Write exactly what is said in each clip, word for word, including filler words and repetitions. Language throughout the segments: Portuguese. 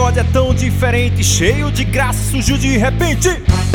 pagode é tão diferente, cheio de graça, surgiu de repente.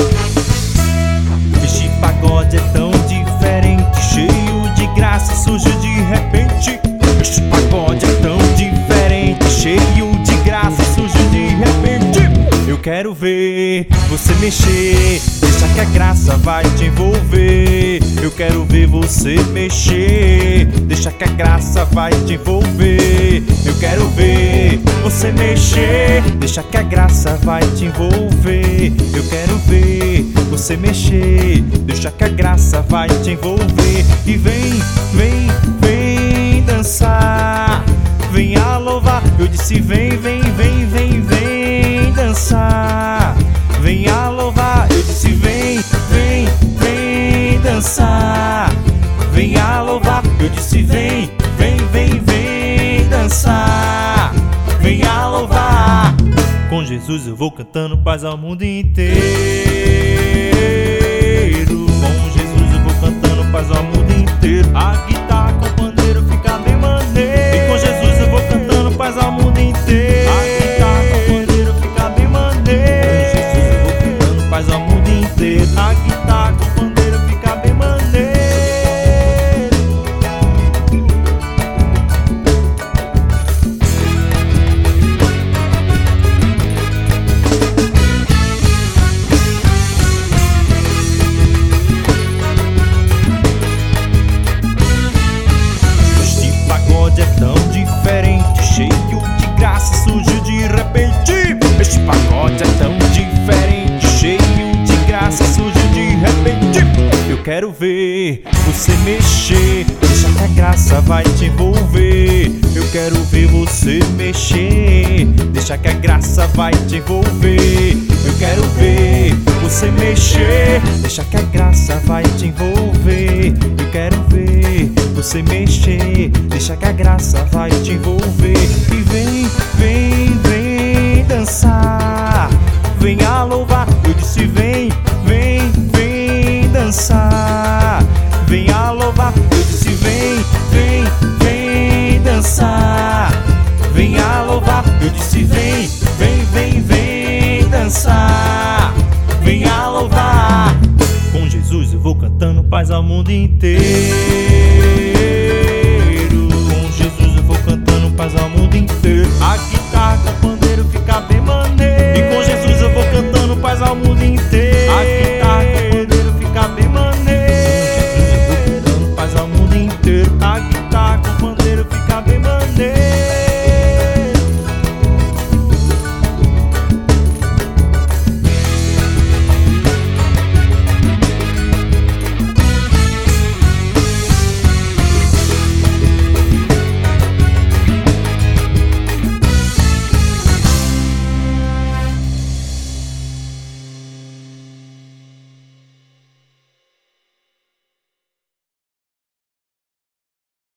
Este pagode é tão diferente, cheio de graça, surgiu de repente. Este pagode é tão diferente, cheio de graça, surgiu de repente. Eu quero ver você mexer, deixa que a graça vai te envolver. Eu quero ver você mexer, deixa que a graça vai te envolver. Eu quero ver você mexer, deixa que a graça vai te envolver. Eu quero ver você mexer, deixa que a graça vai te envolver. E vem, vem, vem dançar, venha louvar. Eu disse vem, vem, vem, vem, vem dançar, venha louvar. Eu disse vem, vem, vem dançar, venha louvar. Eu disse vem, vem, vem, vem dançar, venha louvar. Com Jesus eu vou cantando paz ao mundo inteiro. Com Jesus eu vou cantando paz ao mundo inteiro. A guitarra com o pandeiro fica bem maneiro. E com Jesus eu vou cantando paz ao mundo inteiro. A guitarra com o pandeiro fica bem maneiro. Com Jesus eu vou cantando paz ao mundo inteiro. A guitarra com o pandeiro fica bem maneiro. É tão diferente, cheio de graça, surgiu de repente. Este pagode é tão diferente, cheio de graça, surgiu de repente. Eu quero ver você mexer, deixa que a graça vai te envolver. Eu quero ver você mexer, deixa que a graça vai te envolver. Eu quero ver você mexer, deixa que a graça vai te envolver. Eu quero ver você mexer, deixa que a graça vai te envolver. E vem, vem, vem dançar, venha louvar. Eu disse vem, vem, vem dançar, venha louvar. Eu disse vem, vem, vem dançar, venha louvar. Eu disse vem, vem, vem, vem dançar, venha louvar. Com Jesus eu vou cantando paz ao mundo inteiro.